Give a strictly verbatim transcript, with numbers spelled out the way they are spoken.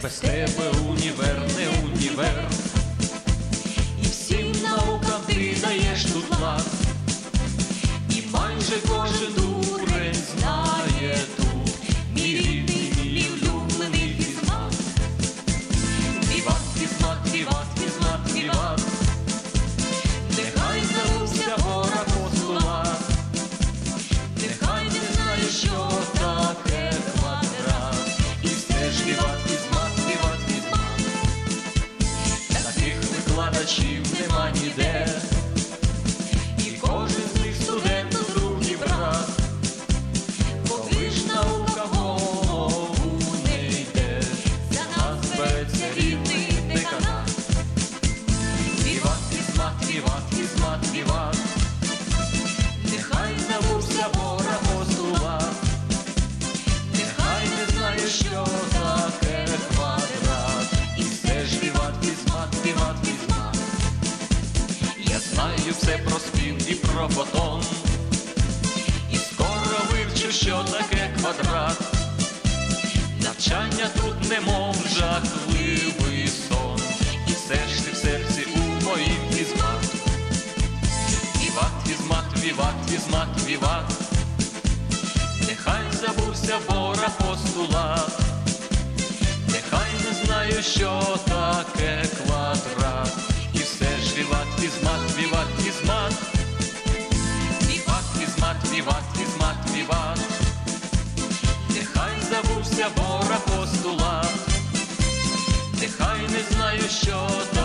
без тебе універ не універ, і всім наукам ти даєш тут лад, і майже кожен дурень знає тут мій рідний, мій улюблений фізмат. Віват, фізмат, віват, фізмат, віват, нехай забувся гора постулат, нехай не знає, що таке квадрат, і все ж віват, фізмат, віват, фізмат. Таких викладачів нема ніде, і кожен з них студент, друг і брат, коли ж наука в голову не йде, за нас береться рідний деканат. Віват, фізмат, віват, фізмат, віват, нехай забувся гора постулат, нехай не знає, що таке квадрат, і все ж віват, фізмат, віват, фізмат. Я знаю все про спін і про фотон, і скоро вивчу, що таке квадрат. Навчання тут немов жахливий сон, і все ж ти в серці у моїм фізмат. Віват, фізмат, віват, фізмат, віват, нехай забувся бора постулат, нехай не знаю, що таке квадрат, і все ж віват, фізмат, віват, фізмат. Віват, фізмат, віват, фізмат, віват, нехай забувся бора постулат, нехай не знаю, що таке